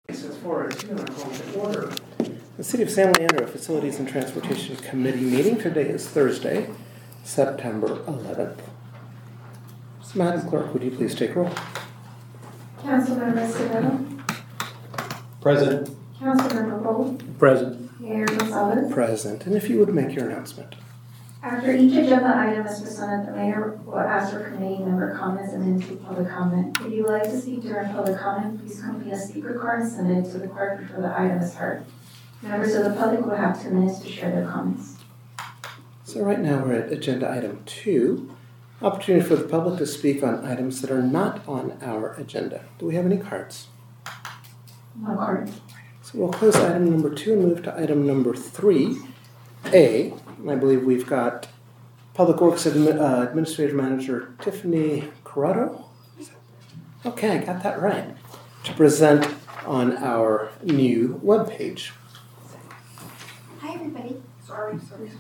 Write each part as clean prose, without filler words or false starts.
4:02 and I call to order the City of San Leandro Facilities and Transportation Committee meeting. Today is Thursday, September 11th. So, Madam Clerk, would you please take roll? Councilmember Seville. Present. Councilmember Cole. Present. Mayor Gonzalez. Present. And if you would make your announcement. After each agenda item is presented, the mayor will ask for committee member comments and then take public comment. If you would like to speak during public comment, please complete a speaker card and send it to the clerk before the item is heard. Members of the public will have 2 minutes to share their comments. So right now we're at agenda item 2, opportunity for the public to speak on items that are not on our agenda. Do we have any cards? No card. So we'll close item number 2 and move to item number 3A. I believe we've got Public Works Administrative Manager Tiffany Corrado. Okay, I got that right. To present on our new webpage. Hi, everybody. Sorry.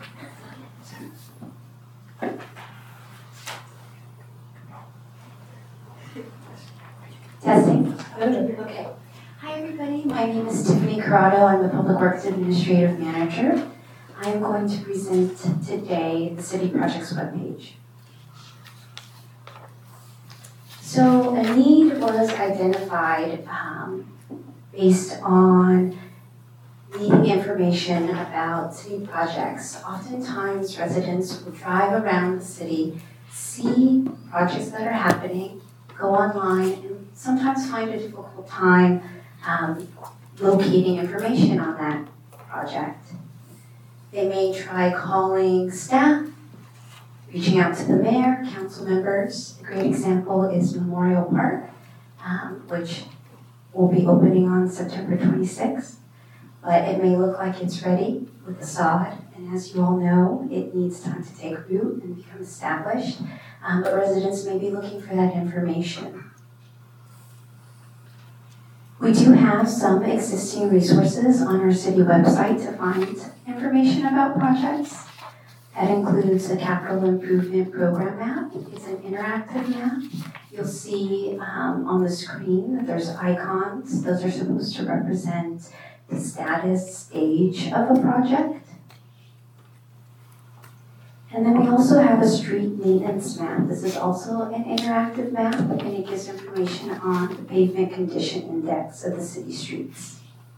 Testing. Okay. Hi, everybody. My name is Tiffany Corrado. I'm the Public Works Administrative Manager. I'm going to present today the City Projects webpage. So a need was identified based on needing information about city projects. Oftentimes residents will drive around the city, see projects that are happening, go online, and sometimes find a difficult time locating information on that project. They may try calling staff, reaching out to the mayor, council members. A great example is Memorial Park, which will be opening on September 26th. But it may look like it's ready with the sod, and as you all know, it needs time to take root and become established. But residents may be looking for that information. We do have some existing resources on our city website to find information about projects. That includes the Capital Improvement Program map. It's an interactive map. You'll see on the screen that there's icons. Those are supposed to represent the status stage of a project. And then we also have a street maintenance map. This is also an interactive map, and it gives information on the pavement condition index of the city streets.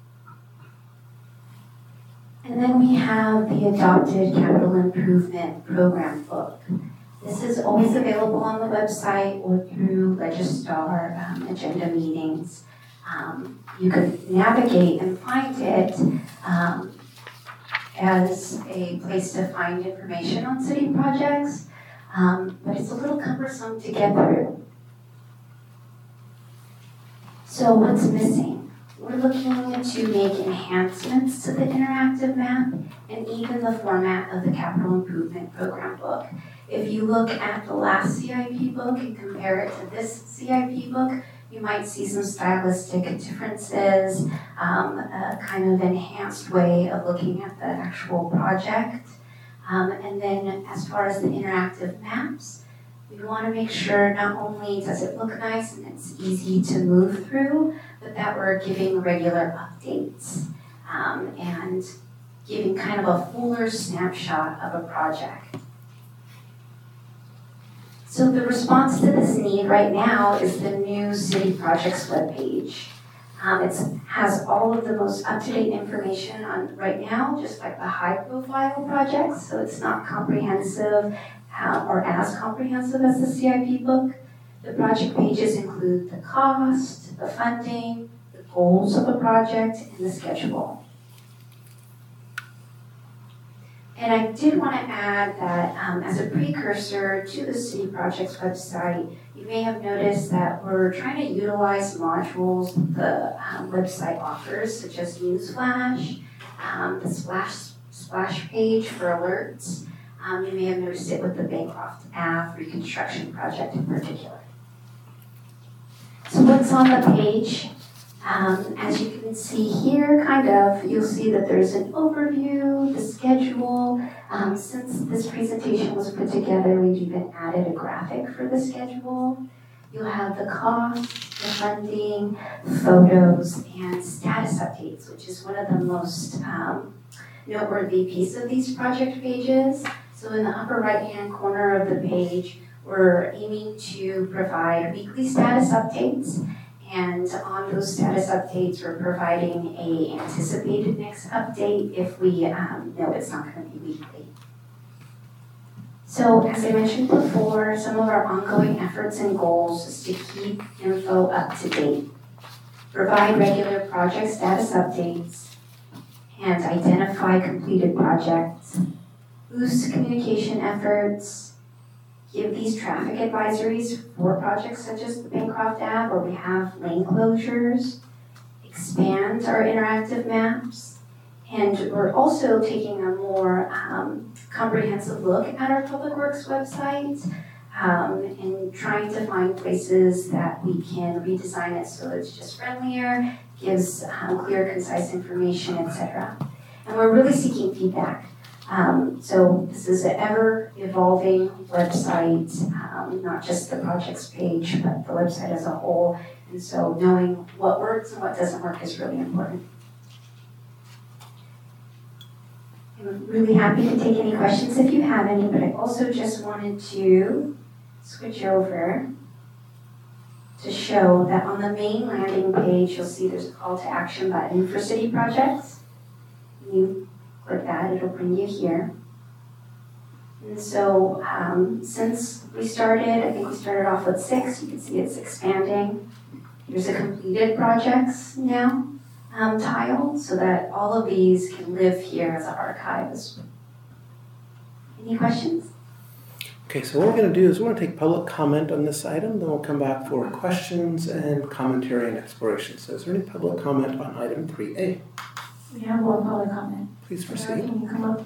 And then we have the adopted Capital Improvement Program book. This is always available on the website or through Registar agenda meetings. You can navigate and find it as a place to find information on city projects, but it's a little cumbersome to get through. So what's missing? We're looking to make enhancements to the interactive map and even the format of the Capital Improvement Program book. If you look at the last CIP book and compare it to this CIP book, you might see some stylistic differences, a kind of enhanced way of looking at the actual project. And then as far as the interactive maps, we want to make sure not only does it look nice and it's easy to move through, but that we're giving regular updates and giving kind of a fuller snapshot of a project. So the response to this need right now is the new City Projects webpage. It has all of the most up-to-date information on right now, just like the high-profile projects, so it's not comprehensive or as comprehensive as the CIP book. The project pages include the cost, the funding, the goals of a project, and the schedule. And I did want to add that as a precursor to the City Projects website, you may have noticed that we're trying to utilize modules the website offers, such as Newsflash, the splash page for alerts. You may have noticed it with the Bancroft Ave reconstruction project in particular. So what's on the page? As you can see here, you'll see that there's an overview, the schedule. Since this presentation was put together, we've even added a graphic for the schedule. You'll have the cost, the funding, photos, and status updates, which is one of the most noteworthy piece of these project pages. So in the upper right-hand corner of the page, we're aiming to provide weekly status updates. And on those status updates, we're providing a anticipated next update if we know it's not going to be weekly. So as I mentioned before, some of our ongoing efforts and goals is to keep info up to date, provide regular project status updates, and identify completed projects, boost communication efforts, give these traffic advisories for projects such as the Bancroft Ave where we have lane closures, expand our interactive maps, and we're also taking a more comprehensive look at our Public Works website and trying to find places that we can redesign it so it's just friendlier, gives clear, concise information, etc. And we're really seeking feedback. So this is an ever-evolving website, not just the projects page, but the website as a whole. And so knowing what works and what doesn't work is really important. I'm really happy to take any questions if you have any, but I also just wanted to switch over to show that on the main landing page, you'll see there's a call to action button for city projects. You click that, it'll bring you here. And so since we started, I think we started off with 6, you can see it's expanding. There's a completed projects now tile, so that all of these can live here as an archive. Any questions? Okay, so what we're going to do is we're going to take public comment on this item, then we'll come back for questions and commentary and exploration. So is there any public comment on item 3A? We have one public comment. Please Sarah, proceed. can you come up?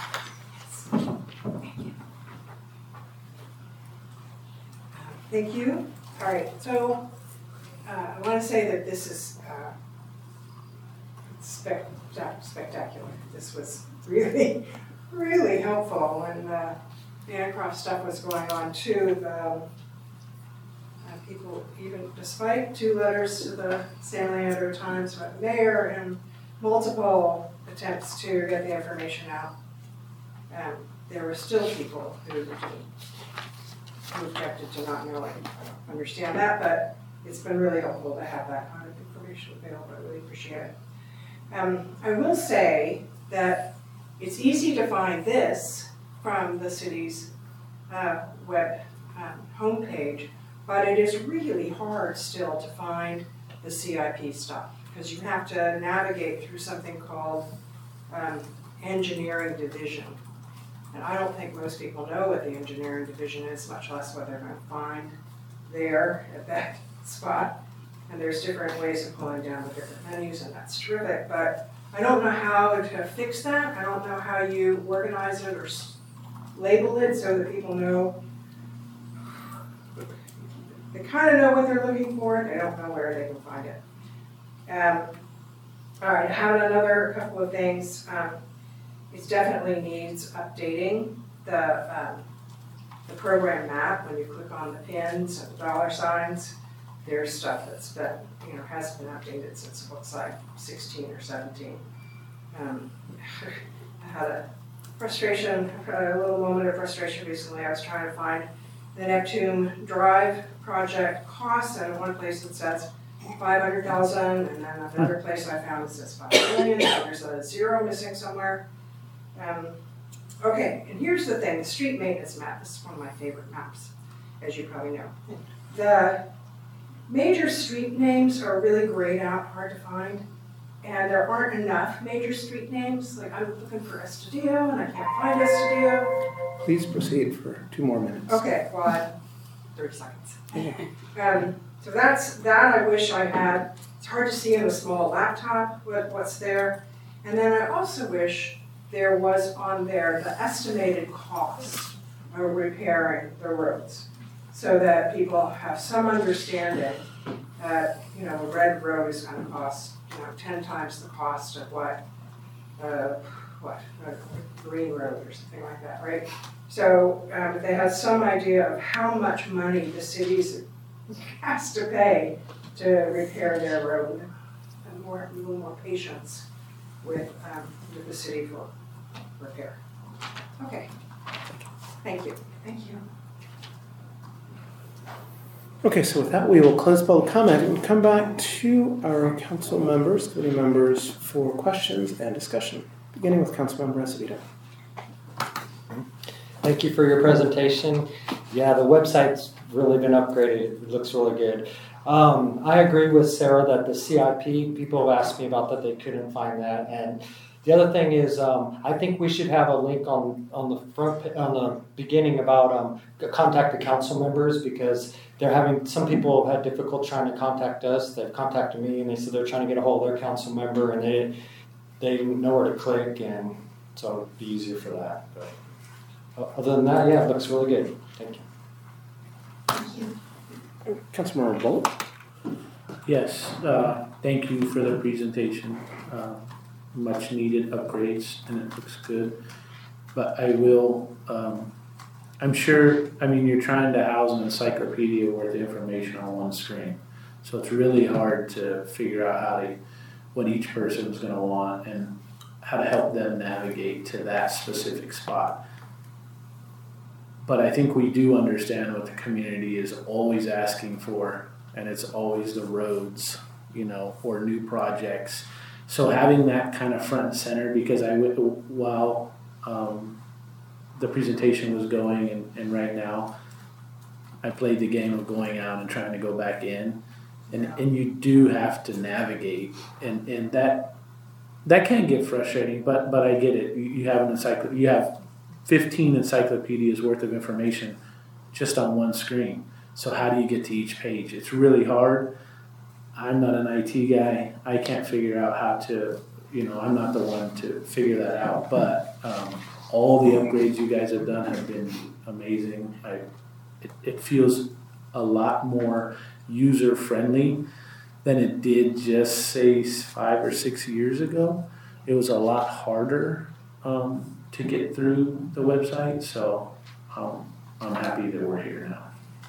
Thank you. All right, so I want to say that this is spectacular. This was really, really helpful when the Bancroft stuff was going on too. The people, even despite 2 letters to the Stanley Editor Times by the mayor and multiple attempts to get the information out, there were still people who objected to not knowing. I don't understand that, but it's been really helpful to have that kind of information available. I really appreciate it. I will say that it's easy to find this from the city's web homepage, but it is really hard still to find the CIP stuff because you have to navigate through something called engineering division. And I don't think most people know what the engineering division is, much less what they're going to find there at that spot. And there's different ways of pulling down the different menus, and that's terrific. But I don't know how to fix that. I don't know how you organize it or label it so that people know. They kind of know what they're looking for. They don't know where they can find it. All right, I have another couple of things. It definitely needs updating. The program map, when you click on the pins and the $signs, there's stuff that's been, hasn't been updated since it looks like 16 or 17. I had a little moment of frustration recently. I was trying to find the Neptune Drive project costs, and in one place it says $500,000, and then another place I found it says $5 million. So there's a 0 missing somewhere. Okay, and here's the thing: the street maintenance map. This is one of my favorite maps, as you probably know. The major street names are really grayed out, hard to find, and there aren't enough major street names. Like I'm looking for Estadio, and I can't find Estadio. Please proceed for 2 more minutes. Okay, well, I have 30 seconds. So that's that. I wish I had. It's hard to see in a small laptop what's there, and then I also wish there was on there the estimated cost of repairing the roads, so that people have some understanding that a red road is going to cost 10 times the cost of what a green road or something like that, right? So they have some idea of how much money the cities has to pay to repair their road, and a little more patience with the city for repair. Okay, thank you. Thank you. Okay, so with that, we will close public comment and come back to our council members, committee members, for questions and discussion. Beginning with Councilmember Acevedo. Thank you for your presentation. Yeah, the website's really been upgraded. It looks really good. I agree with Sarah that the CIP, people have asked me about that, they couldn't find that. And the other thing is, I think we should have a link on the beginning about contact the council members, because some people have had difficult trying to contact us. They've contacted me and they said they're trying to get a hold of their council member and they know where to click, and so it'd be easier for that. But other than that, yeah, it looks really good. Thank you. Thank you. Councilmember Bullock. Yes, thank you for the presentation. Much needed upgrades and it looks good. But I will, I'm sure, you're trying to house an encyclopedia worth of information on one screen. So it's really hard to figure out what each person is going to want and how to help them navigate to that specific spot. But I think we do understand what the community is always asking for, and it's always the roads, or new projects. So having that kind of front and center, because while the presentation was going, and right now I played the game of going out and trying to go back in, and you do have to navigate, and that can get frustrating, but I get it. You have 15 encyclopedias worth of information just on one screen. So how do you get to each page? It's really hard. I'm not an IT guy. I can't figure out how to, I'm not the one to figure that out. But all the upgrades you guys have done have been amazing. It feels a lot more user-friendly than it did just, say, 5 or 6 years ago. It was a lot harder to get through the website, so I'm happy that we're here now.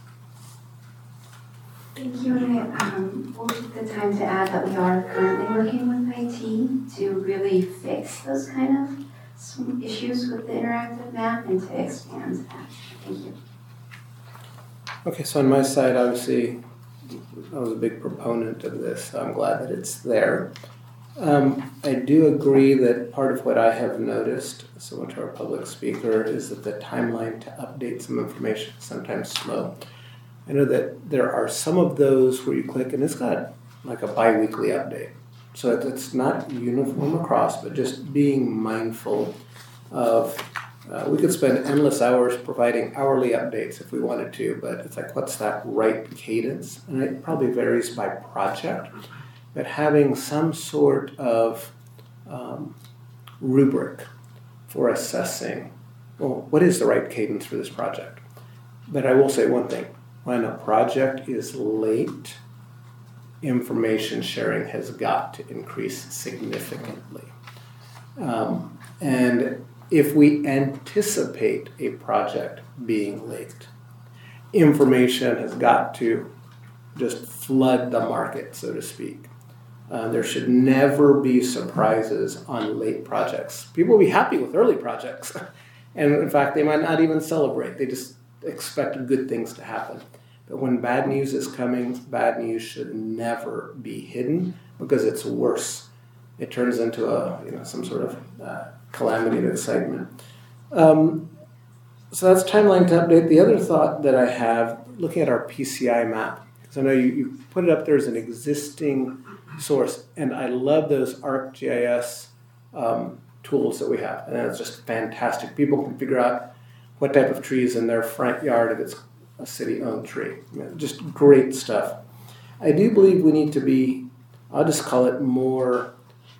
Thank you, and we'll take the time to add that we are currently working with IT to really fix those kind of some issues with the interactive map and to expand that. Thank you. Okay, so on my side, obviously, I was a big proponent of this, so I'm glad that it's there. I do agree that part of what I have noticed, similar to our public speaker, is that the timeline to update some information is sometimes slow. I know that there are some of those where you click and it's got like a bi-weekly update. So it's not uniform across, but just being mindful of, we could spend endless hours providing hourly updates if we wanted to, but it's like, what's that right cadence? And it probably varies by project, but having some sort of rubric for assessing, well, what is the right cadence for this project? But I will say one thing. When a project is late, information sharing has got to increase significantly. And if we anticipate a project being late, information has got to just flood the market, so to speak. There should never be surprises on late projects. People will be happy with early projects. And in fact, they might not even celebrate. They just expect good things to happen. But when bad news is coming, bad news should never be hidden because it's worse. It turns into some sort of calamity of excitement. So that's timeline to update. The other thought that I have, looking at our PCI map, because I know you put it up there as an existing source, and I love those ArcGIS tools that we have, and it's just fantastic. People can figure out what type of tree is in their front yard if it's a city-owned tree. Just great stuff. I do believe we need to be, I'll just call it more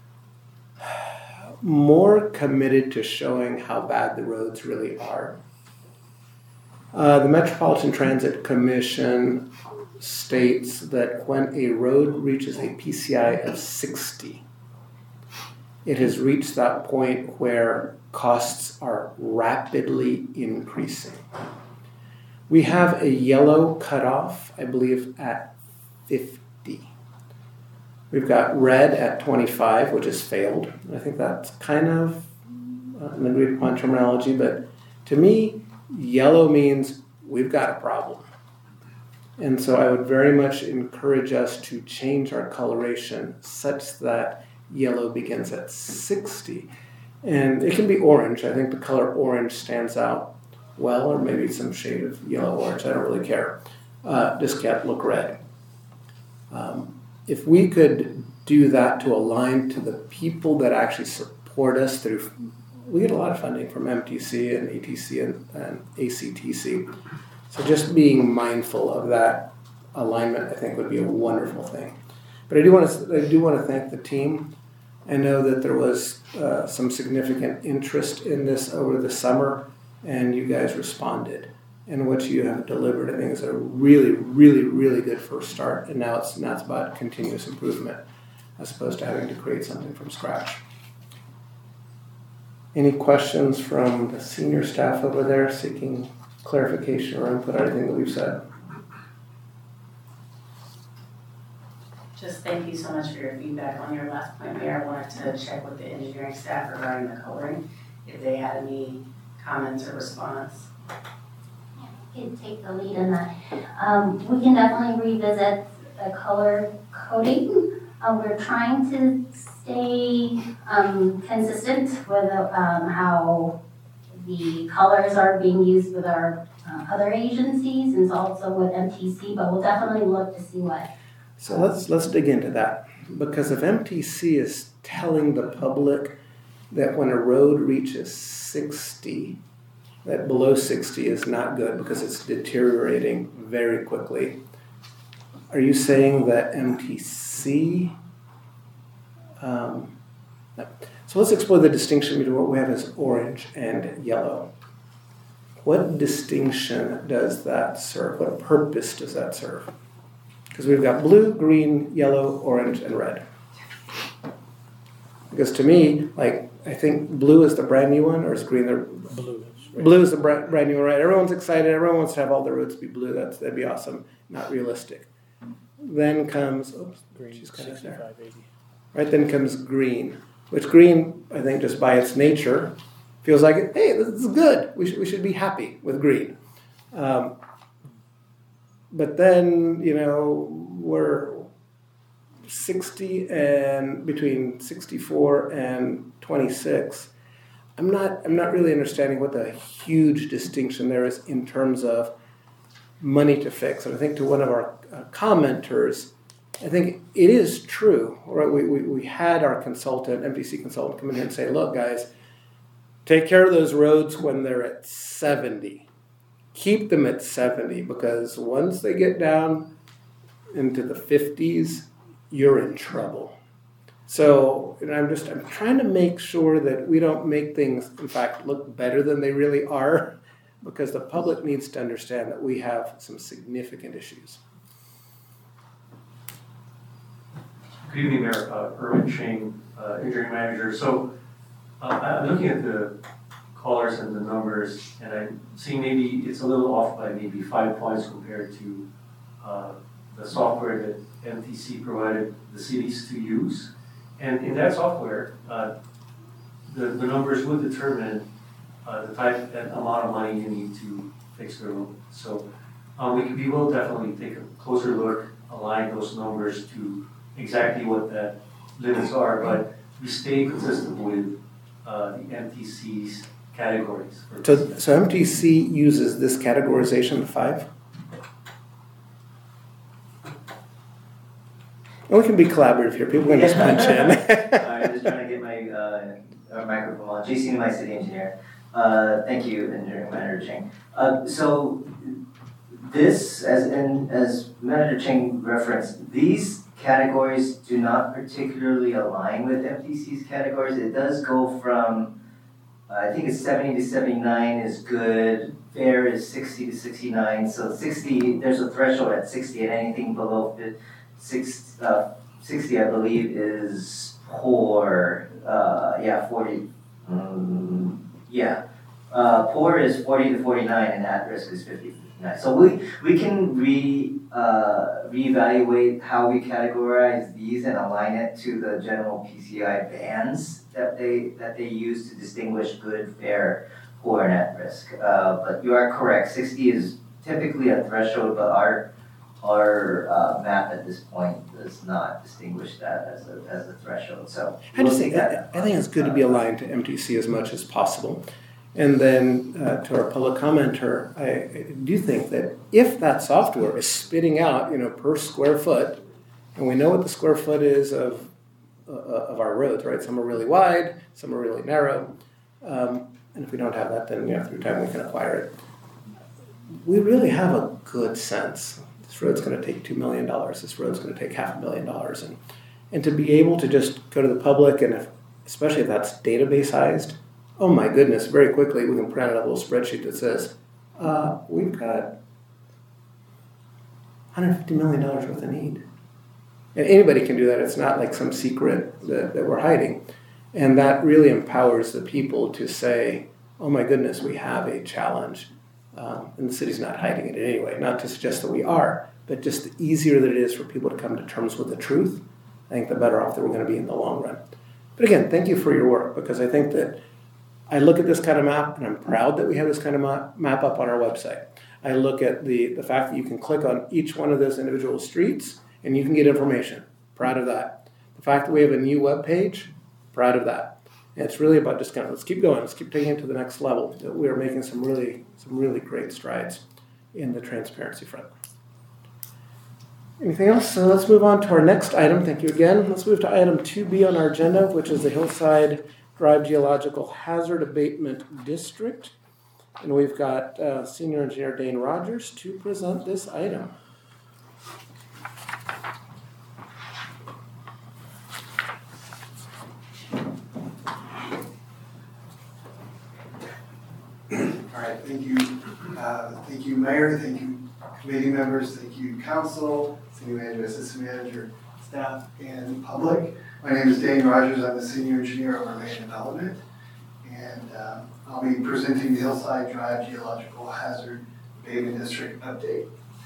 committed to showing how bad the roads really are. The Metropolitan Transit Commission states that when a road reaches a PCI of 60, it has reached that point where costs are rapidly increasing. We have a yellow cutoff, I believe, at 50. We've got red at 25, which is failed. I think that's kind of an agreed upon terminology, but to me, yellow means we've got a problem. And so I would very much encourage us to change our coloration such that yellow begins at 60. And it can be orange. I think the color orange stands out well, or maybe some shade of yellow orange. I don't really care. Just can't look red. If we could do that to align to the people that actually support us through, we get a lot of funding from MTC and ATC and ACTC. So just being mindful of that alignment, I think, would be a wonderful thing. But I do want to thank the team. I know that there was some significant interest in this over the summer, and you guys responded. And what you have delivered, I think, is a really, really, really good first start. And now it's about continuous improvement as opposed to having to create something from scratch. Any questions from the senior staff over there seeking clarification or input on anything that we've said? Just thank you so much for your feedback on your last point, Mayor. I wanted to check with the engineering staff regarding the coloring, if they had any comments or response. Can take the lead in that. We can definitely revisit the color coding. We're trying to stay consistent with how the colors are being used with our other agencies and also with MTC, but we'll definitely look to see what. So let's dig into that, because if MTC is telling the public that when a road reaches 60, that below 60 is not good because it's deteriorating very quickly, are you saying that MTC? So let's explore the distinction between what we have as orange and yellow. What distinction does that serve? What purpose does that serve? Because we've got blue, green, yellow, orange, and red. Because to me, like, I think blue is the brand new one, or is green the Blue. blue is the brand new one, right? Everyone's excited. Everyone wants to have all the roads be blue. That'd be awesome. Not realistic. Then comes Green, she's kind of 65, 80. right. Then comes green, which green, I think, just by its nature, feels like, hey, this is good. We should be happy with green. But then, we're 60 and between 64 and 26. I'm not really understanding what the huge distinction there is in terms of money to fix. And I think to one of our commenters, I think it is true. Right? We had our consultant, MPC consultant, come in here and say, look, guys, take care of those roads when they're at 70. Keep them at 70, because once they get down into the 50s, you're in trouble. So I'm trying to make sure that we don't make things, in fact, look better than they really are, because the public needs to understand that we have some significant issues. Good evening, Mayor. Erwin Chang, engineering manager. So I'm looking at the colors and the numbers, and I'm seeing maybe it's a little off by maybe 5 points compared to the software that MTC provided the cities to use. And in that software, the numbers would determine the type and amount of money you need to fix the road. So we will definitely take a closer look, align those numbers to exactly what the limits are, but we stay consistent with the MTC's categories. So MTC uses this categorization of 5? And we can be collaborative here. People can just punch in. I'm just trying to get my microphone on. JC, my city engineer. Thank you, engineering manager Cheng. So this, as Manager Cheng referenced, these categories do not particularly align with MTC's categories. It does go from, I think it's 70 to 79 is good. Fair is 60 to 69. So 60, there's a threshold at 60, and anything below 60, I believe, is poor. 40. Poor is 40 to 49, and at risk is 50 Nice. So we can reevaluate how we categorize these and align it to the general PCI bands that they use to distinguish good, fair, poor, and at risk. But you are correct. 60 is typically a threshold, but our map at this point does not distinguish that as a threshold. So I just think I think it's good to be aligned to MTC as much as possible. And then to our public commenter, I do think that if that software is spitting out, per square foot, and we know what the square foot is of our roads, right? Some are really wide, some are really narrow, and if we don't have that, then through time we can acquire it. We really have a good sense. This road's going to take $2 million. This road's going to take $500,000, and to be able to just go to the public, and especially if that's database-ized. Oh my goodness, very quickly we can print out a little spreadsheet that says, we've got $150 million worth of need. And anybody can do that. It's not like some secret that we're hiding. And that really empowers the people to say, oh my goodness, we have a challenge. And the city's not hiding it in any way. Not to suggest that we are, but just the easier that it is for people to come to terms with the truth, I think the better off that we're going to be in the long run. But again, thank you for your work, because I think that I look at this kind of map, and I'm proud that we have this kind of map up on our website. I look at the fact that you can click on each one of those individual streets, and you can get information. Proud of that. The fact that we have a new web page, proud of that. And it's really about just let's keep going. Let's keep taking it to the next level. We are making some really great strides in the transparency front. Anything else? So let's move on to our next item. Thank you again. Let's move to item 2B on our agenda, which is the Hillside Drive Geological Hazard Abatement District. And we've got Senior Engineer Dane Rogers to present this item. All right, thank you. Thank you, Mayor. Thank you, committee members. Thank you, council, city manager, assistant manager, staff, and public. My name is Dane Rogers. I'm the senior engineer of our land development, and I'll be presenting the Hillside Drive Geological Hazard Abatement District update.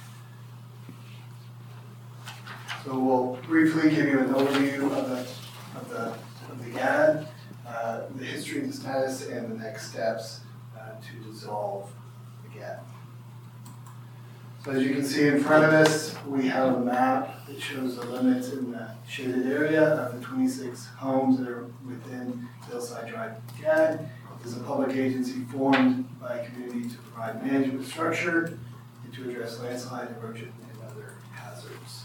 So we'll briefly give you an overview of the GAD, the history and status, and the next steps to dissolve the GAD. So as you can see in front of us, we have a map that shows the limits in the shaded area of the 26 homes that are within Hillside Drive GAD. It is a public agency formed by a community to provide management structure and to address landslide, erosion, and other hazards.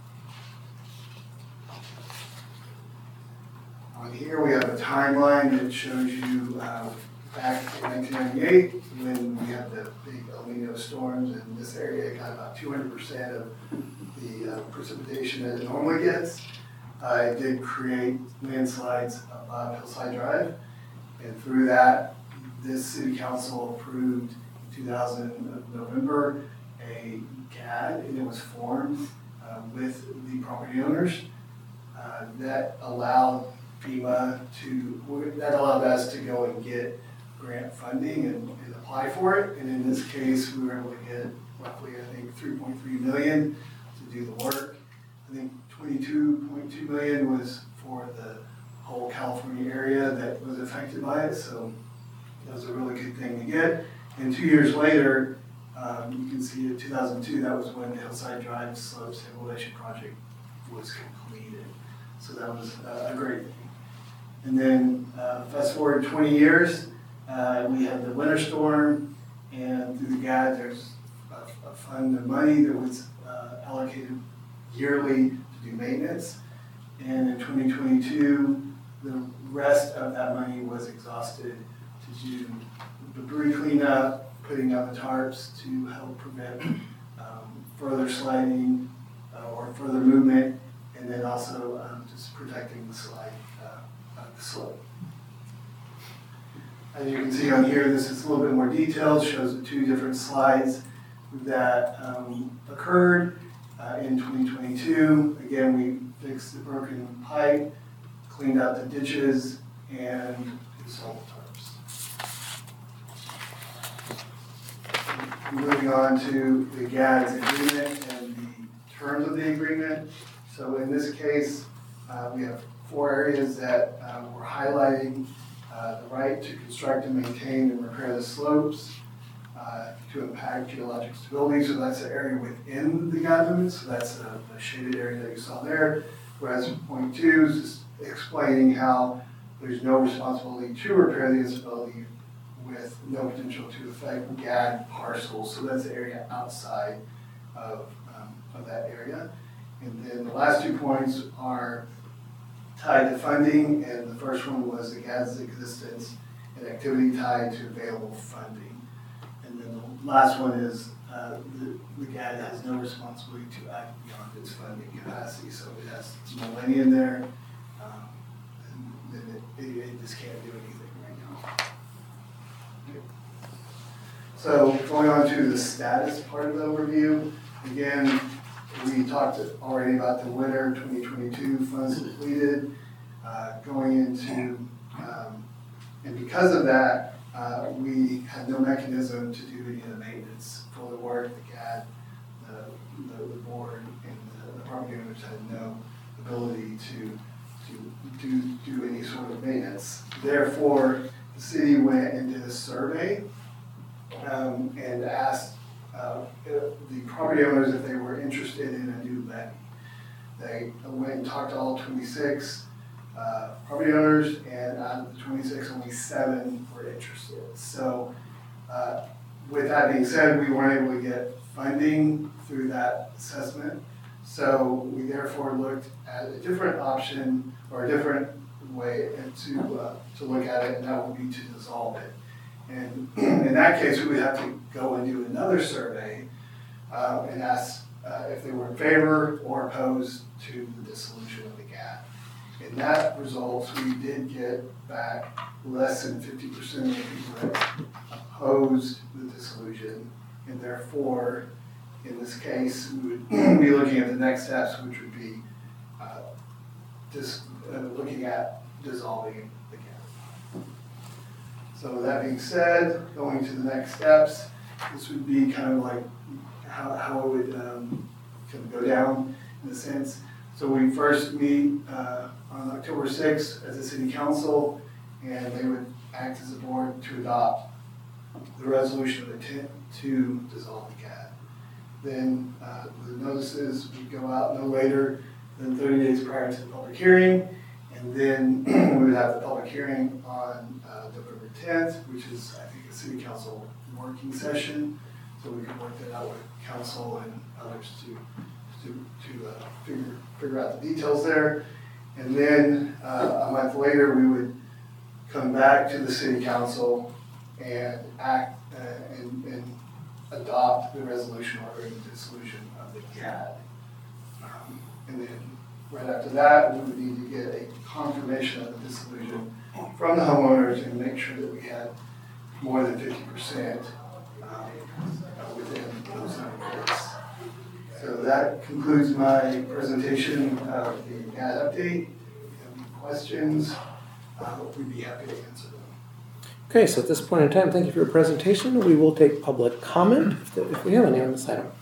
On here we have a timeline that shows you back in 1998 when we had the big El Nino storms, and this area got about 200% of the precipitation that it normally gets. It did create landslides above Hillside Drive, and through that, this city council approved in 2000 of November a GAD, and it was formed with the property owners that allowed us to go and get grant funding and apply for it. And in this case, we were able to get roughly, I think, $3.3 million to do the work. I think $22.2 million was for the whole California area that was affected by it. So that was a really good thing to get. And 2 years later, you can see in 2002, that was when the Hillside Drive Slope Stabilization Project was completed. So that was a great thing. And then fast forward 20 years, we had the winter storm, and through the GAD, there's a fund of money that was allocated yearly to do maintenance. And in 2022, the rest of that money was exhausted to do debris cleanup, putting out the tarps to help prevent further sliding or further movement, and then also just protecting the slide of the slope. As you can see on here, this is a little bit more detailed, shows the two different slides that occurred in 2022. Again, we fixed the broken pipe, cleaned out the ditches, and installed the tarps. moving on to the GADS agreement and the terms of the agreement. So in this case, we have 4 areas that we're highlighting. The right to construct and maintain and repair the slopes to impact geologic stability. So that's the area within the GAD limits. So that's the shaded area that you saw there. Whereas point 2 is just explaining how there's no responsibility to repair the instability with no potential to affect GAD parcels. So that's the area outside of that area. And then the last 2 points are tied to funding, and the first one was the GAD's existence and activity tied to available funding. And then the last one is the GAD has no responsibility to act beyond its funding capacity. So it has no money in there, and then it just can't do anything right now. So going on to the status part of the overview, again, we talked already about the winter 2022 funds depleted, going into, and because of that, we had no mechanism to do any of the maintenance for the work. The GAD, the board, and the property owners had no ability to do any sort of maintenance. Therefore, the city went and did a survey and asked the property owners if they were interested in a new levy. They went and talked to all 26 property owners, and out of the 26, only 7 were interested. So with that being said, we weren't able to get funding through that assessment. So we therefore looked at a different option or a different way to look at it, and that would be to dissolve it. And in that case, we would have to go and do another survey and ask if they were in favor or opposed to the dissolution of the GAD. In that results, we did get back less than 50% of the people that opposed the dissolution, and therefore, in this case, we would be looking at the next steps, which would be looking at dissolving the GAD. So that being said, going to the next steps, this would be kind of like how it would kind of go down in a sense. So we first meet on October 6th as a city council, and they would act as a board to adopt the resolution of intent to dissolve the GAD. Then the notices would go out no later than 30 days prior to the public hearing, and then we would have the public hearing on November 10th, which is, I think, a city council working session. So we can work that out with council and others to figure out the details there. And then a month later, we would come back to the city council and act and adopt the resolution ordering the dissolution of the GAD. And then right after that, we would need to get a confirmation of the dissolution from the homeowners and make sure that we had more than 50% within those numbers. So that concludes my presentation of the GAD update. If you have any questions, we'd be happy to answer them. Okay, so at this point in time, thank you for your presentation. We will take public comment if we have any on this item.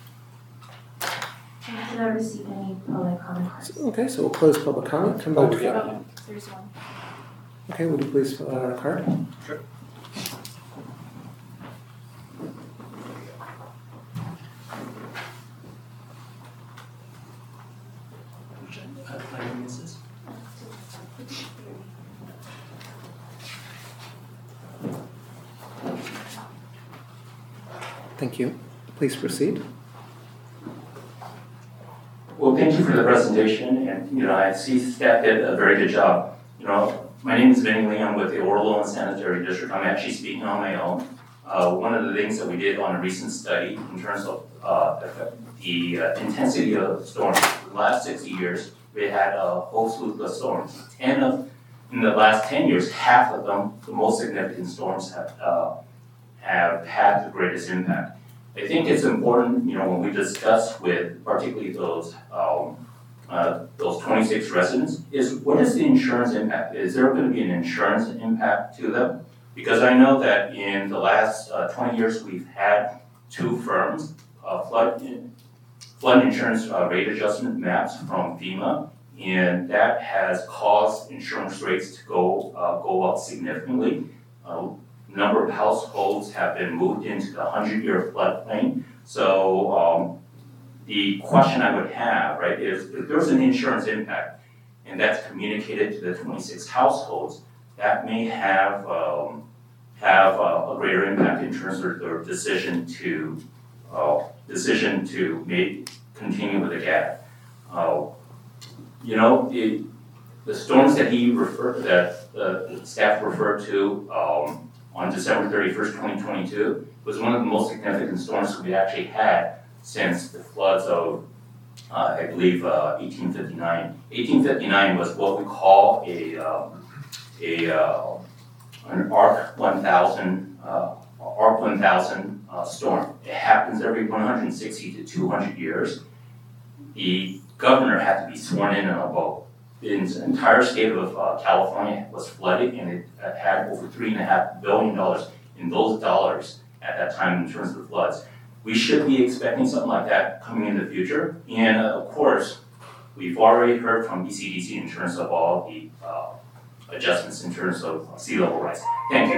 I did not receive any public comments. Okay, so we'll close public comment. Come back to that. Oh, there's one. Okay, would you please fill out our card? Sure. Thank you. Please proceed. Well, thank you for the presentation, and I see staff did a very good job. My name is Vinny Lee. I'm with the Orleans Sanitary District. I'm actually speaking on my own. One of the things that we did on a recent study in terms of the intensity of storms, the last 60 years, we had a whole slew of storms. In the last 10 years, half of them, the most significant storms, have had the greatest impact. I think it's important, when we discuss with particularly those 26 residents, is what is the insurance impact? Is there going to be an insurance impact to them? Because I know that in the last 20 years, we've had two firms, flood insurance rate adjustment maps from FEMA, and that has caused insurance rates to go up significantly. Number of households have been moved into the 100-year floodplain. So the question I would have, right, is if there's an insurance impact and that's communicated to the 26 households, that may have a greater impact in terms of their decision to continue with the GAD. The storms that the staff referred to on December 31st, 2022 was one of the most significant storms we actually had since the floods of, I believe, 1859. 1859 was what we call an ARC 1000 storm. It happens every 160 to 200 years. The governor had to be sworn in on a vote. The entire state of California was flooded, and it had over $3.5 billion in those dollars at that time in terms of the floods. We should be expecting something like that coming in the future. And of course, we've already heard from BCDC in terms of all the adjustments in terms of sea level rise. Thank you.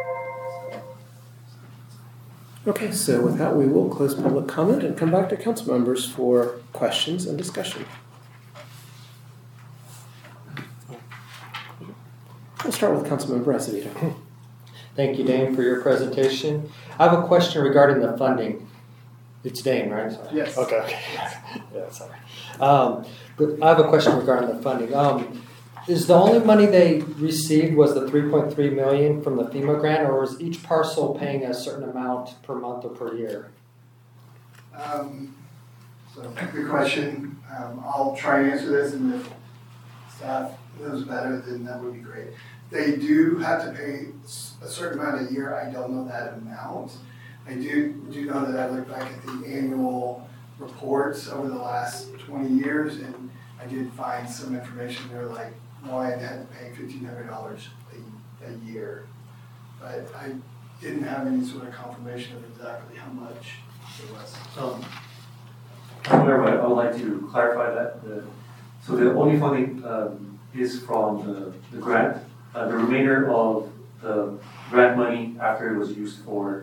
Okay, so with that, we will close public comment and come back to council members for questions and discussion. We'll start with Councilmember Acevedo. Thank you, Dane, for your presentation. I have a question regarding the funding. It's Dane, right? Sorry. Yes. Okay. Yeah, sorry. But I have a question regarding the funding. Is the only money they received was the $3.3 million from the FEMA grant, or was each parcel paying a certain amount per month or per year? So good question. I'll try and answer this, and if staff knows better, then that would be great. They do have to pay a certain amount a year. I don't know that amount. I do know that I looked back at the annual reports over the last 20 years, and I did find some information there, like one had to pay $1,500 a year. But I didn't have any sort of confirmation of exactly how much it was. However, I would like to clarify that. So the only funding is from the grant. The remainder of the grant money after it was used for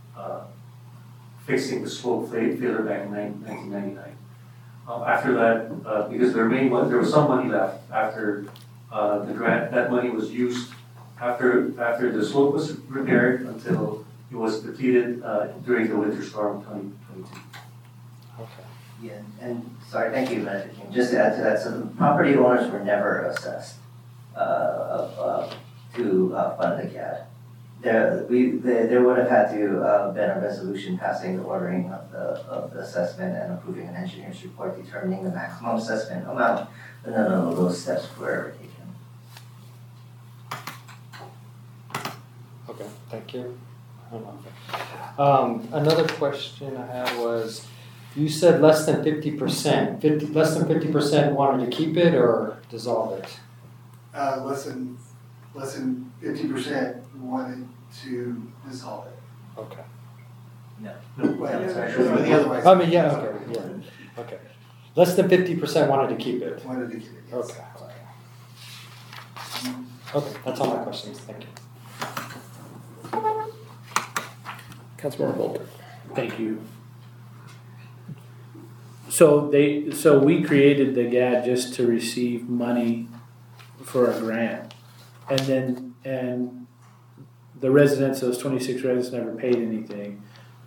fixing the slope failure back in 1999. After that, because there was some money left after the grant, that money was used after the slope was repaired until it was depleted during the winter storm of 2022. Okay. Yeah, and sorry, thank you, Manager King. Just to add to that, so the property owners were never assessed to fund the CAD. There would have had to been a resolution passing the ordering of the assessment and approving an engineer's report determining the maximum assessment amount, but none of those steps were ever taken. Okay, thank you. Another question I had was, you said less than 50%. Less than 50% wanted to keep it or dissolve it? Less than 50% wanted to dissolve it. Okay. No. Well, It's actually, actually- the other way. I mean, yeah, okay, yeah, okay. Less than 50% wanted to keep it. Wanted to keep it, yes. Okay. Okay, that's all my questions. Thank you. Councilmember Bolter. Thank you. So we created the GAD just to receive money for a grant, and the residents, those 26 residents, never paid anything.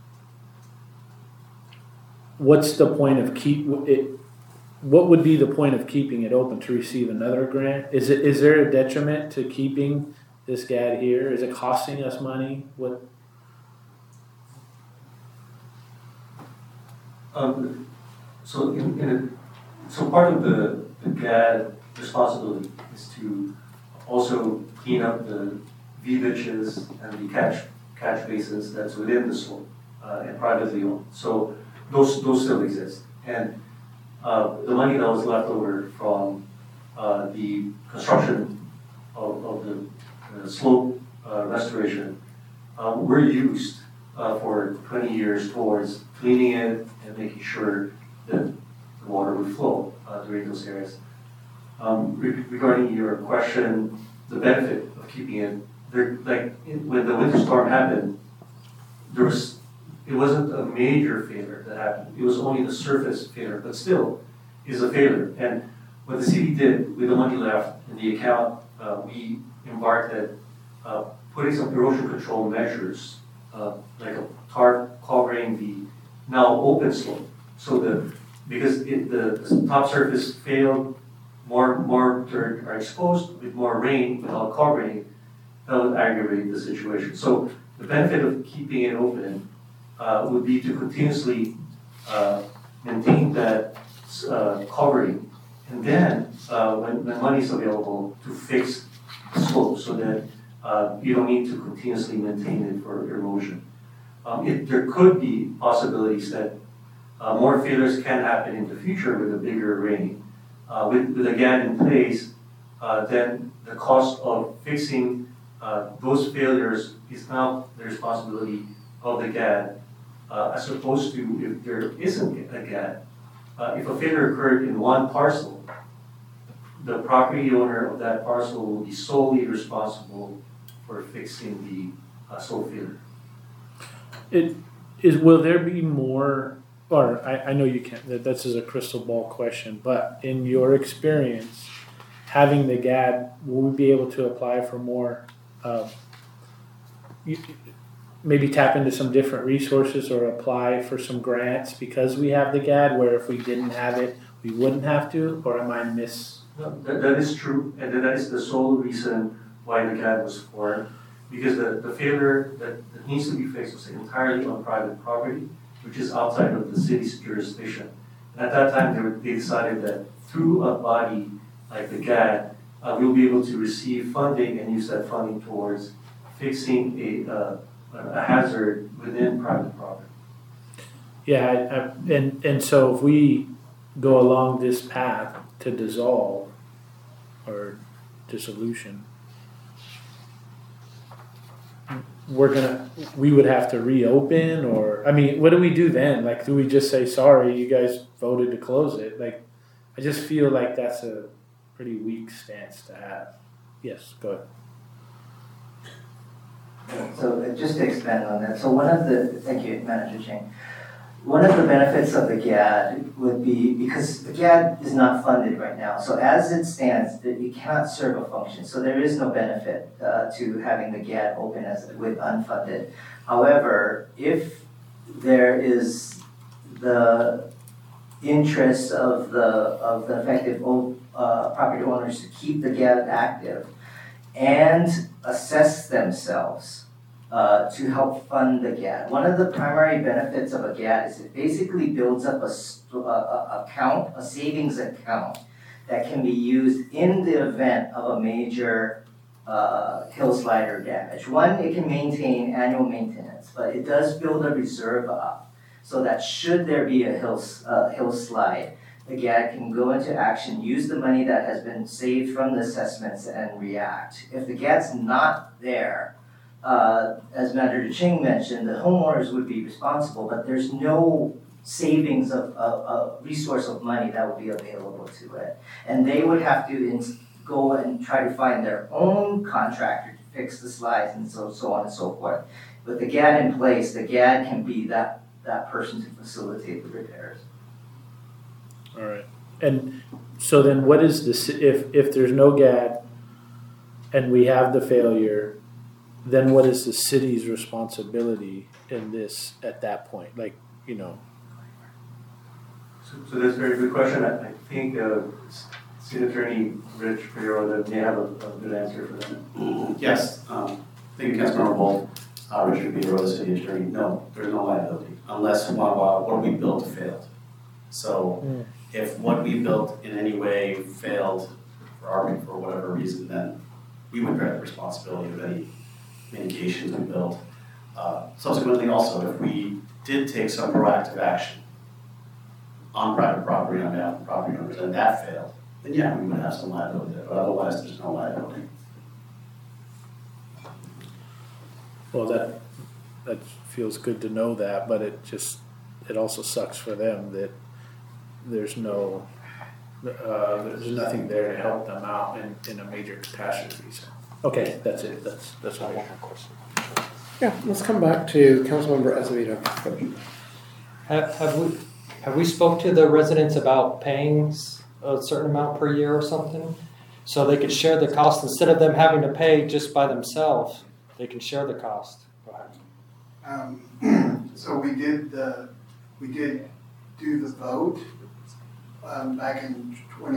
What's the point of what would be the point of keeping it open to receive another grant? Is there a detriment to keeping this GAD here? Is it costing us money? What? So part of the GAD responsibility is to also clean up the V-ditches and the catch basins that's within the slope and privately owned. So those still exist. And the money that was left over from the construction of the slope restoration were used for 20 years towards cleaning it and making sure that the water would flow during those areas. Regarding your question, the benefit of keeping it, when the winter storm happened, it wasn't a major failure that happened. It was only the surface failure, but still is a failure. And what the city did with the money left in the account, we embarked at putting some erosion control measures, like a tarp covering the now open slope. So because the top surface failed, more dirt are exposed with more rain without covering, that would aggravate the situation. So the benefit of keeping it open would be to continuously maintain that covering, and then when money is available, to fix the slope so that you don't need to continuously maintain it for erosion. There could be possibilities that more failures can happen in the future with a bigger rain. With a GAD in place, then the cost of fixing those failures is now the responsibility of the GAD, as opposed to if there isn't a GAD. If a failure occurred in one parcel, the property owner of that parcel will be solely responsible for fixing the slope failure. Will there be more, or I know you can't, that's a crystal ball question, but in your experience, having the GAD, will we be able to apply for more, maybe tap into some different resources or apply for some grants because we have the GAD, where if we didn't have it, we wouldn't have to, or am I No, that is true, and that is the sole reason why the GAD was formed, because the failure that needs to be fixed was entirely on private property, which is outside of the city's jurisdiction. And at that time, they decided that through a body like the GAD, we'll be able to receive funding and use that funding towards fixing a hazard within private property. Yeah, and so if we go along this path to dissolve or dissolution, we would have to reopen, or I mean, what do we do then? Like, do we just say sorry, you guys voted to close it? Like, I just feel like that's a pretty weak stance to have. Yes, go ahead. So just to expand on that, thank you, Manager Cheng. One of the benefits of the GAD would be, because the GAD is not funded right now, so as it stands, it cannot serve a function. So there is no benefit to having the GAD open with unfunded. However, if there is the interest of the affected property owners to keep the GAD active and assess themselves to help fund the GAD. One of the primary benefits of a GAD is it basically builds up a savings account that can be used in the event of a major hill slider damage. One, it can maintain annual maintenance, but it does build a reserve up so that should there be a hill slide, the GAD can go into action, use the money that has been saved from the assessments and react. If the GAD's not there, as Manager Cheng mentioned, the homeowners would be responsible, but there's no savings of a resource of money that would be available to it. And they would have to go and try to find their own contractor to fix the slides and so on and so forth. With the GAD in place, the GAD can be that person to facilitate the repairs. All right. And so then what is if there's no GAD and we have the failure, then what is the city's responsibility in this at that point? Like, you know. So that's a very good question. I think City Attorney Rich Prioro may have a good answer for that. Yes. Thank you, Councilmember Bolt. Richard Prioro, the City Attorney. No, there's no liability unless what we built failed. So if what we built in any way failed for whatever reason, then we would bear the responsibility of any mitigations we built. Subsequently, also, if we did take some proactive action on private property on behalf of property owners and that failed, then yeah, we would have some liability there, but otherwise there's no liability. Well, that feels good to know that, but it also sucks for them that there's nothing there to help them out in a major catastrophe. So, okay, that's it. That's all I have. Yeah, let's come back to Councilmember Azevedo. Have we spoke to the residents about paying a certain amount per year or something? So they could share the cost instead of them having to pay just by themselves, they can share the cost. Go ahead. So we did do the vote back in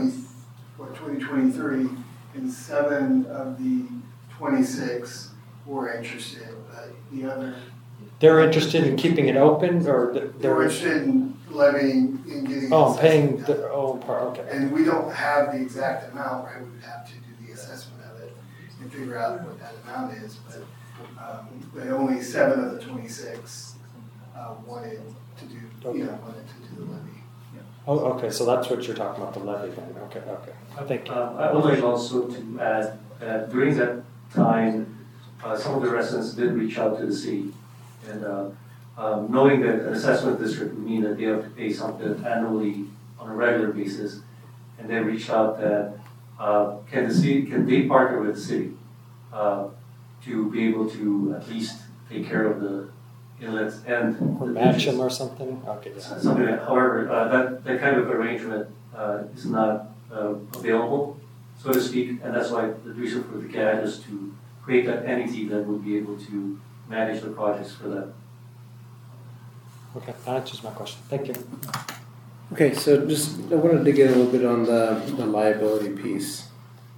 2023, and 7 of the 26 were interested, but the other. They're interested in keeping it open, or they're interested in levying and getting. Paying their own part. Okay. And we don't have the exact amount, right? We would have to do the assessment of it and figure out what that amount is. But only 7 of the 26 wanted to do the levy. Oh, okay. So that's what you're talking about, the levy then. Okay. Thank you. I would like also to add that during that time, some of the residents did reach out to the city. And knowing that an assessment district would mean that they have to pay something annually on a regular basis, and they reached out that can they partner with the city to be able to at least take care of the inlets and or match them or something. Okay. Yeah. Something. However, that kind of arrangement is not available, so to speak, and that's why the reason for the GAD is to create that entity that would be able to manage the projects for them. Okay, that answers my question. Thank you. Okay, so I wanted to get a little bit on the liability piece.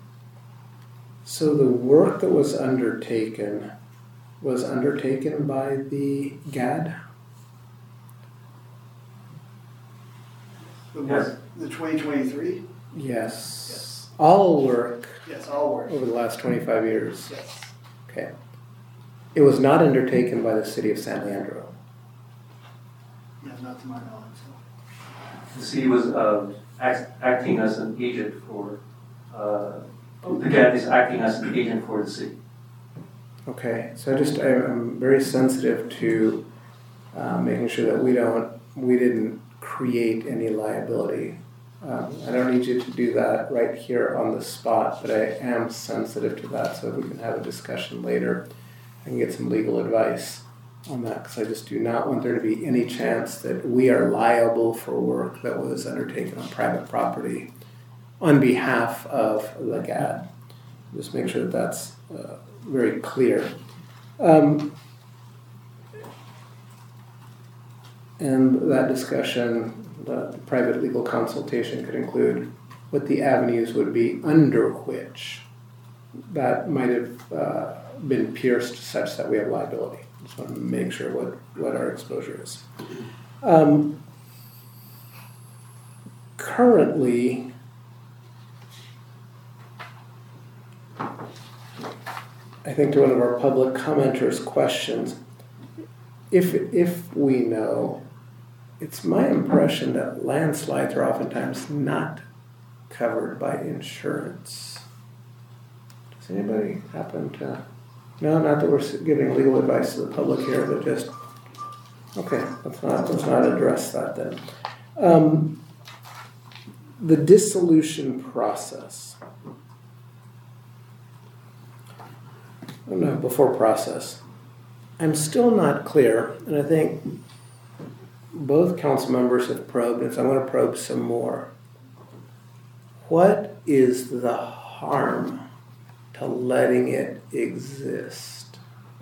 So the work that was undertaken by the GAD? The 2023? Yes. All work. Yes, all work. Over the last 25 years. Yes. Okay. It was not undertaken by the city of San Leandro. Yeah, not to my knowledge. The city was acting as an agent for, the GAD is acting as an agent for the city. Okay, so I'm very sensitive to making sure that we didn't create any liability. I don't need you to do that right here on the spot, but I am sensitive to that, so if we can have a discussion later, I can get some legal advice on that, because I just do not want there to be any chance that we are liable for work that was undertaken on private property on behalf of the GAD. Just make sure that that's very clear. And that discussion, the private legal consultation could include what the avenues would be under which that might have been pierced such that we have liability. Just want to make sure what our exposure is. Currently, I think to one of our public commenters' questions, if we know, it's my impression that landslides are oftentimes not covered by insurance. Does anybody happen to? No, not that we're giving legal advice to the public here, but just okay. Let's not address that then. The dissolution process. Oh no, before process. I'm still not clear, and I think both council members have probed, and so I'm going to probe some more. What is the harm to letting it exist?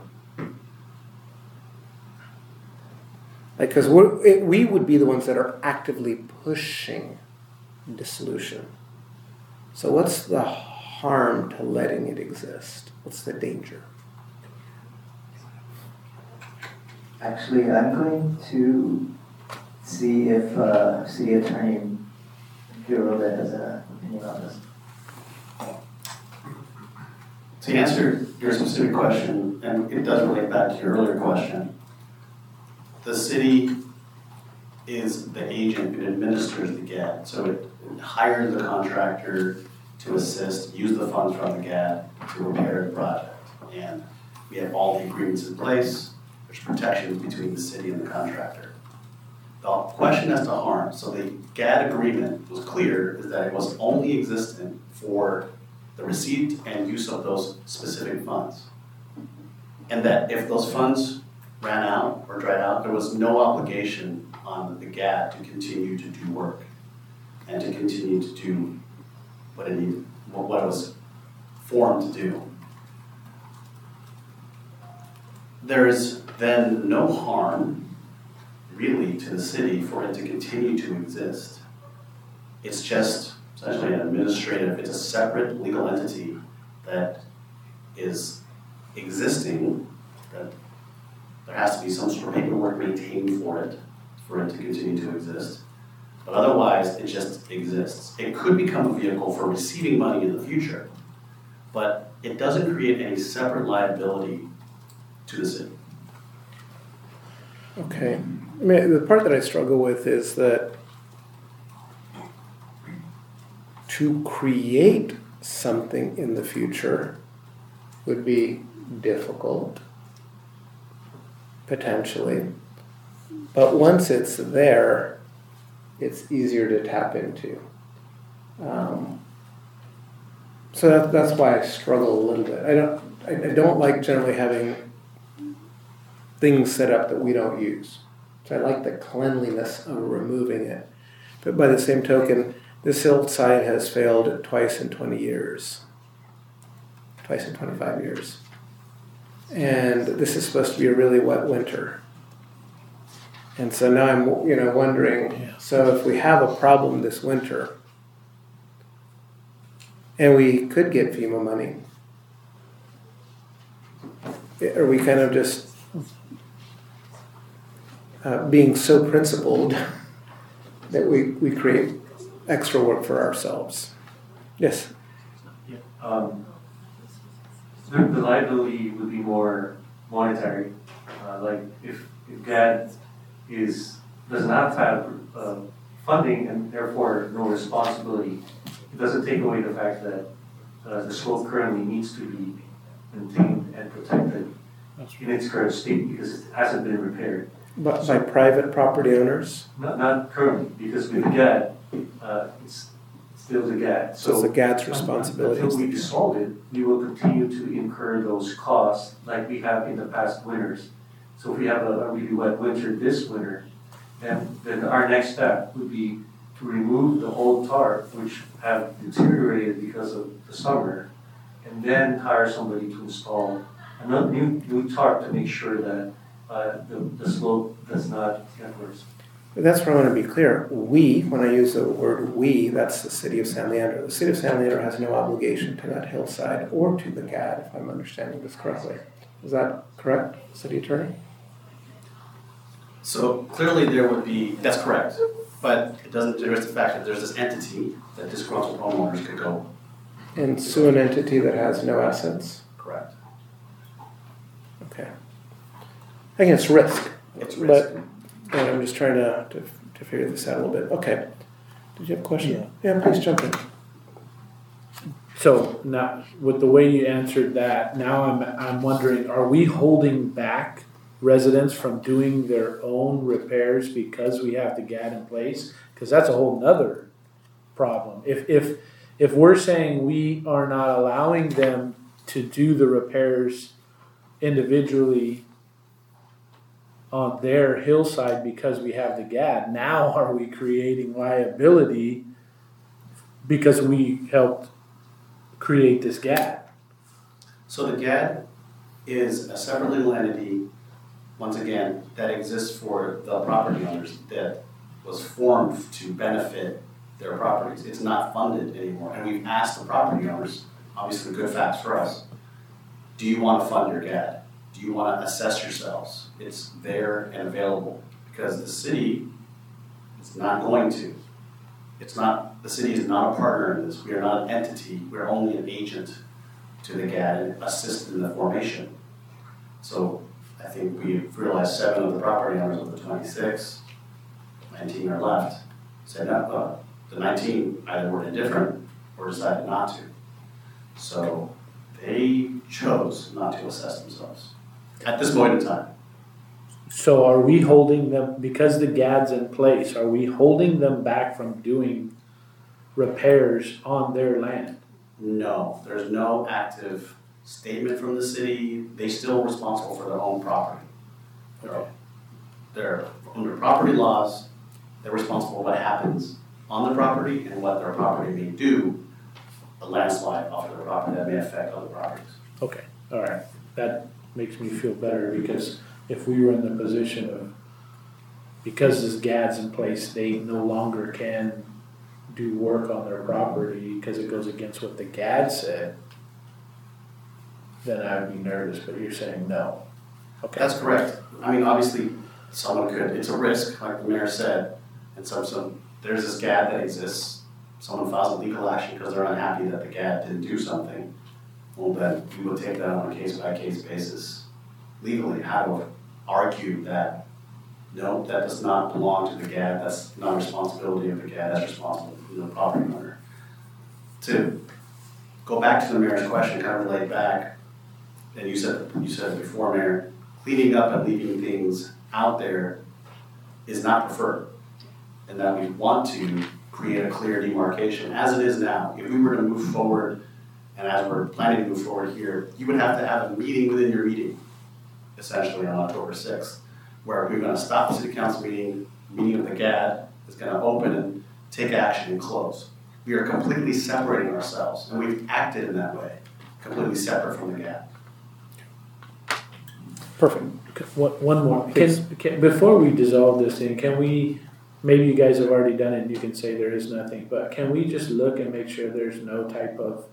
Because we would be the ones that are actively pushing dissolution. So what's the harm to letting it exist? What's the danger? Actually, I'm going to see if City Attorney Giroda has an opinion on this. To answer your specific question, and it does relate back to your earlier question, the city is the agent who administers the GAD. So it hires the contractor to assist, use the funds from the GAD to repair the project. And we have all the agreements in place. There's protections between the city and the contractor. The question as to harm, so the GAD agreement was clear, is that it was only existent for the receipt and use of those specific funds. And that if those funds ran out or dried out, there was no obligation on the GAD to continue to do work and to continue to do what it needed, what it was formed to do. There is then no harm really to the city for it to continue to exist. It's just essentially an administrative, it's a separate legal entity that is existing, that there has to be some sort of paperwork maintained for it to continue to exist. But otherwise, it just exists. It could become a vehicle for receiving money in the future, but it doesn't create any separate liability to the city. Okay. I mean, the part that I struggle with is that to create something in the future would be difficult, potentially. But once it's there, it's easier to tap into. So that's why I struggle a little bit. I don't like generally having things set up that we don't use. So I like the cleanliness of removing it. But by the same token, this hillside has failed twice in 20 years. Twice in 25 years. And this is supposed to be a really wet winter. And so now I'm wondering, so if we have a problem this winter, and we could get FEMA money, are we kind of just being so principled that we create extra work for ourselves? Yes? Yeah. The liability would be more monetary. Like if GAD does not have funding and therefore no responsibility, it doesn't take away the fact that the slope currently needs to be maintained and protected in its current state because it hasn't been repaired. But by private property owners? Not currently, because with GAD, it's still the GAD. So it's the GAD's responsibility. Until we dissolve it, we will continue to incur those costs like we have in the past winters. So if we have a really wet winter this winter, then our next step would be to remove the old tarp, which have deteriorated because of the summer, and then hire somebody to install another new tarp to make sure that the slope does not get worse. But that's where I want to be clear. We, when I use the word we, that's the city of San Leandro. The city of San Leandro has no obligation to that hillside or to the GAD, if I'm understanding this correctly. Is that correct, City Attorney? So clearly there would be, that's correct, but it doesn't address the fact that there's this entity that disgruntled homeowners could go. And sue an entity that has no assets? Correct. Okay. I think it's risk. It's risk. But I'm just trying to figure this out a little bit. Okay. Did you have a question? Yeah, please jump in. So now, with the way you answered that, now I'm wondering, are we holding back residents from doing their own repairs because we have the GAD in place? Because that's a whole nother problem. If we're saying we are not allowing them to do the repairs individually on their hillside because we have the GAD, now are we creating liability because we helped create this GAD? So the GAD is a separate legal entity, once again, that exists for the property owners, that was formed to benefit their properties. It's not funded anymore. And we've asked the property owners, obviously good facts for us, do you want to fund your GAD? Do you want to assess yourselves? It's there and available because the city is not going to. The city is not a partner in this. We are not an entity. We're only an agent to the GAD and assist in the formation. So I think we've realized 7 of the property owners of the 26, 19 are left, said no, the 19 either were indifferent or decided not to. So they chose not to assess themselves at this point in time. So are we holding them, because the GAD's in place, are we holding them back from doing repairs on their land? No, there's no active statement from the city. They still responsible for their own property. They're under property laws, they're responsible for what happens on the property and what their property may do, a landslide off their property that may affect other properties. Okay, all right. That makes me feel better, because if we were in the position of, because this GAD's in place, they no longer can do work on their property because it goes against what the GAD said, then I would be nervous, but you're saying no. Okay. That's correct. I mean, obviously, someone could, it's a risk, like the mayor said, and so there's this GAD that exists. Someone files a legal action because they're unhappy that the GAD didn't do something. Well, then we would take that on a case-by-case basis legally, how to argue that, no, that does not belong to the GAD, that's not responsibility of the GAD, that's responsible for the property owner. To go back to the mayor's question, kind of relate back, and you said it before, Mayor, cleaning up and leaving things out there is not preferred, and that we want to create a clear demarcation, as it is now. If we were to move forward, and as we're planning to move forward here, you would have to have a meeting within your meeting, essentially on October 6th, where we're going to stop the city council meeting of the GAD is going to open and take action and close. We are completely separating ourselves, and we've acted in that way, completely separate from the GAD. Perfect. One more. Before we dissolve this thing, can we, maybe you guys have already done it and you can say there is nothing, but can we just look and make sure there's no type of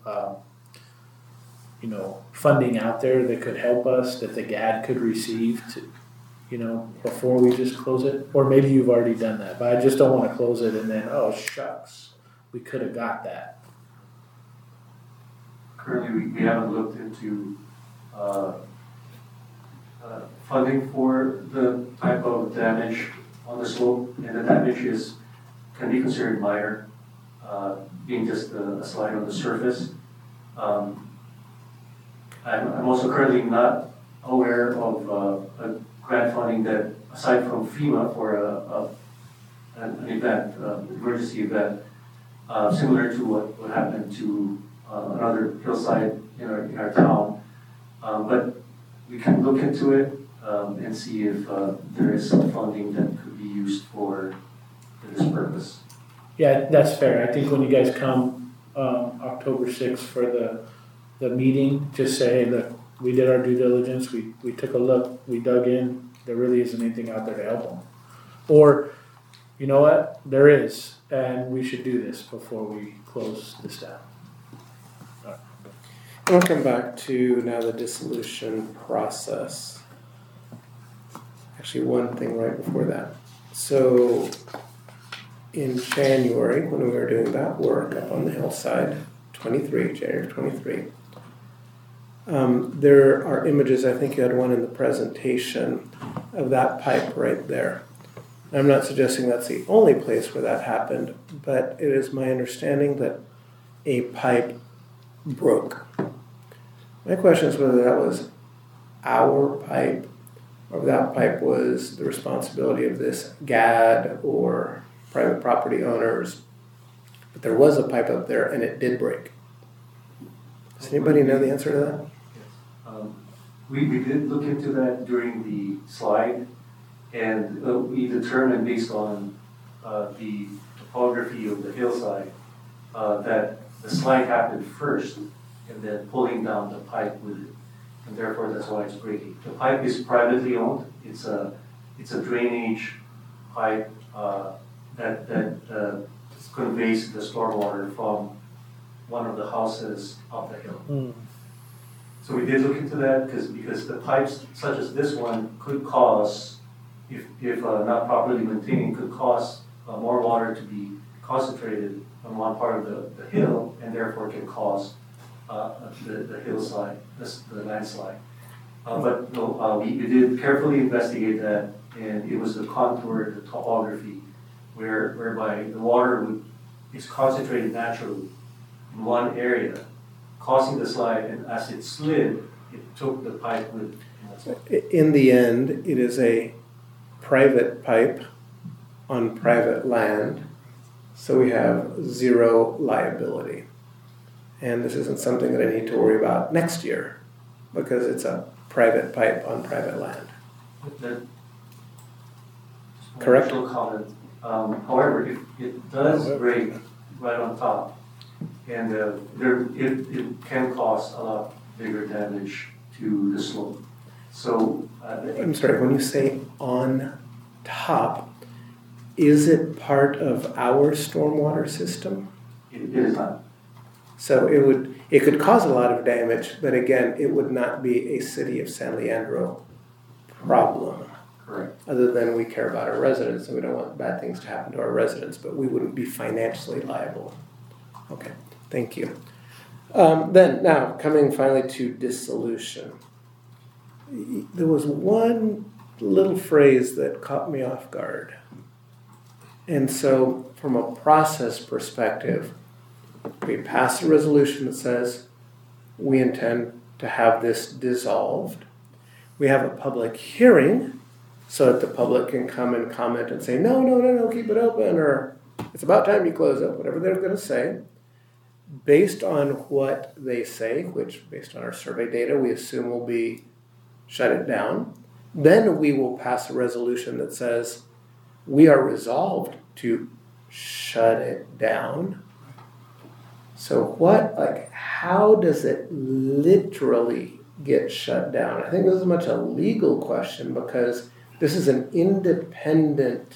funding out there that could help us, that the GAD could receive to, before we just close it? Or maybe you've already done that, but I just don't want to close it and then, oh shucks, we could have got that. Currently, we haven't looked into funding for the type of damage on the slope, and the damage can be considered minor, being just a slide on the surface. I'm also currently not aware of a grant funding that, aside from FEMA, for an event, emergency event, similar to what happened to another hillside in our town. But we can look into it and see if there is some funding that could be used for this purpose. Yeah, that's fair. I think when you guys come October 6th for the meeting, just say, look, we did our due diligence, we took a look, we dug in, there really isn't anything out there to help them. Or, you know what, there is, and we should do this before we close this down. Right. I'll come back to now the dissolution process. Actually, one thing right before that. So, in January, when we were doing that work up on the hillside, January 23, there are images, I think you had one in the presentation, of that pipe right there. I'm not suggesting that's the only place where that happened, but it is my understanding that a pipe broke. My question is whether that was our pipe, or that pipe was the responsibility of this GAD or private property owners. But there was a pipe up there and it did break. Does anybody know the answer to that? We did look into that during the slide, and we determined, based on the topography of the hillside, that the slide happened first, and then pulling down the pipe with it, and therefore that's why it's breaking. The pipe is privately owned. It's a drainage pipe that conveys the stormwater from one of the houses up the hill. Mm. So we did look into that because the pipes such as this one could cause, if not properly maintained, could cause more water to be concentrated on one part of the hill, and therefore can cause the hillslide, the landslide. But no, we did carefully investigate that, and it was the contour, the topography, whereby the water is concentrated naturally in one area, causing the slide, and as it slid, it took the pipe with it. In the end, it is a private pipe on private land, so we have zero liability. And this isn't something that I need to worry about next year because it's a private pipe on private land. Correct? Additional comment. However, it does break right on top, and it can cause a lot bigger damage to the slope. So I'm sorry, when you say on top, is it part of our stormwater system? it is not. So it could cause a lot of damage, but again, it would not be a city of San Leandro problem. Correct. Other than we care about our residents and we don't want bad things to happen to our residents, but we wouldn't be financially liable. Okay, thank you. Then now coming finally to dissolution. There was one little phrase that caught me off guard. And so from a process perspective, we pass a resolution that says we intend to have this dissolved. We have a public hearing so that the public can come and comment and say, no, keep it open, or it's about time you close it, whatever they're going to say. Based on what they say, which based on our survey data, we assume will be shut it down, then we will pass a resolution that says we are resolved to shut it down. So how does it literally get shut down? I think this is much a legal question because this is an independent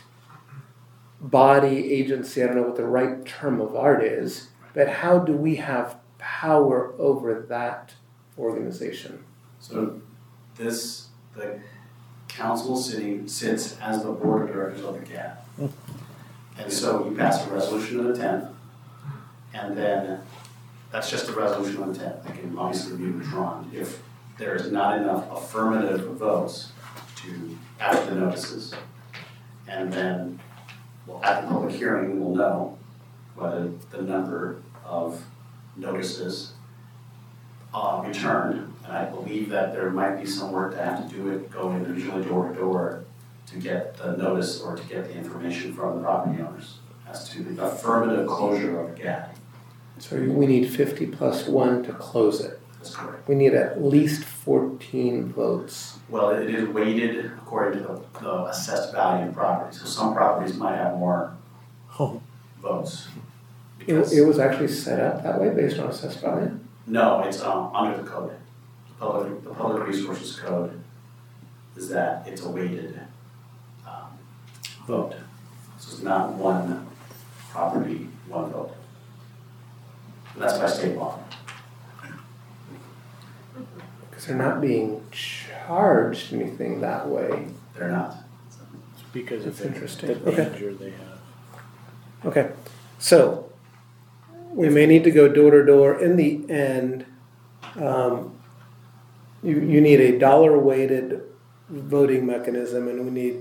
body, agency, I don't know what the right term of art is, but how do we have power over that organization? So the council sits as the board of directors of the GAD. And so you pass a resolution of intent, and then that's just a resolution of intent. That can obviously be withdrawn if there is not enough affirmative votes to after the notices. And then, at the public hearing, we'll know whether the number of notices returned. And I believe that there might be some work to have to do it, go individually door to door to get the notice or to get the information from the property owners as to the affirmative closure of the GAD. So we need 50 plus 1 to close it. That's correct. We need at least 14 votes. Well, it is weighted according to the assessed value of property. So some properties might have more votes. It was actually set up that way based on assessed value? No, it's under the code. The Public Resources Code is that it's a weighted vote. So it's not one property, one vote. And that's by state law. Because they're not being charged anything that way. They're not. It's because That's of interesting. the Okay. danger they have. Okay, so we may need to go door to door. In the end, you need a dollar-weighted voting mechanism, and we need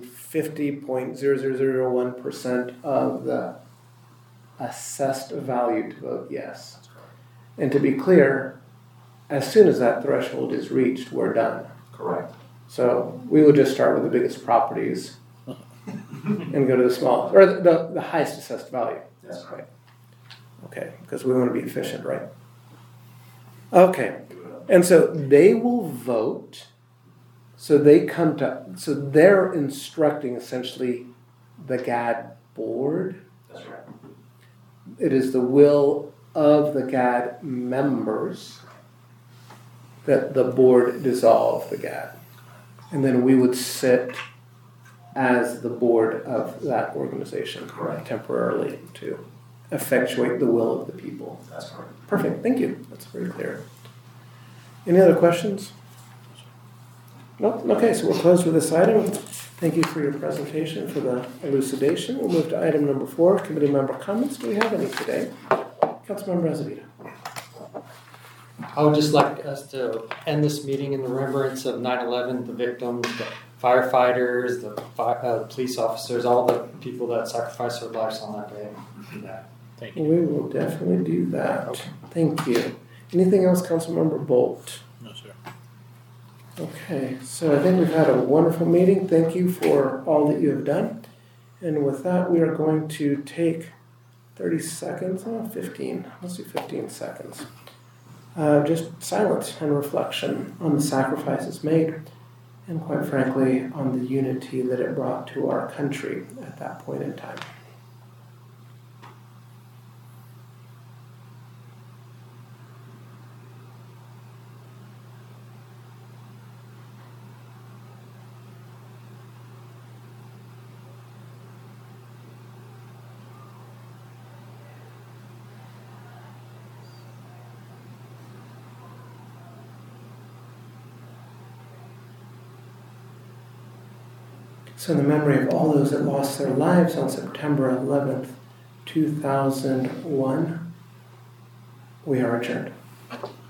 50.0001% of the assessed value to vote yes. And to be clear, as soon as that threshold is reached, we're done. Correct. So we will just start with the biggest properties and go to the smallest, or the highest assessed value. That's right. Okay, because we want to be efficient, right? Okay, and so they will vote. So they're instructing essentially the GAD board. That's right. It is the will of the GAD members that the board dissolve the GAD. And then we would sit as the board of that organization. Correct. Temporarily to effectuate the will of the people. That's correct. Perfect, thank you. That's very clear. Any other questions? No? Okay, so we'll close with this item. Thank you for your presentation, for the elucidation. We'll move to item number 4, committee member comments. Do we have any today? Councilmember Azevedo. I would just like us to end this meeting in remembrance of 9/11, the victims, the firefighters, the police officers, all the people that sacrificed their lives on that day. Yeah. Thank you. We will definitely do that. Thank you. Anything else, Councilmember Bolt? No, sir. Okay, so I think we've had a wonderful meeting. Thank you for all that you have done. And with that, we are going to take 30 seconds, 15, let's do 15 seconds. Just silence and reflection on the sacrifices made, and quite frankly, on the unity that it brought to our country at that point in time. So in the memory of all those that lost their lives on September 11th, 2001, we are adjourned.